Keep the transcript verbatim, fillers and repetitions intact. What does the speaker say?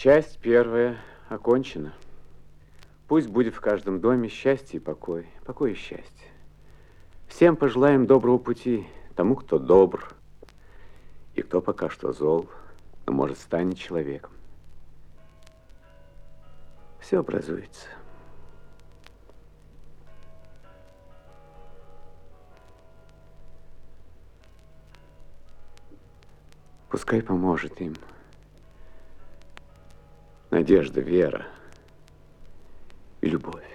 Часть первая окончена. Пусть будет в каждом доме счастье и покой. Покой и счастье. Всем пожелаем доброго пути. Тому, кто добр, и кто пока что зол, но может станет человеком. Все образуется. Пускай поможет им надежда, вера и любовь.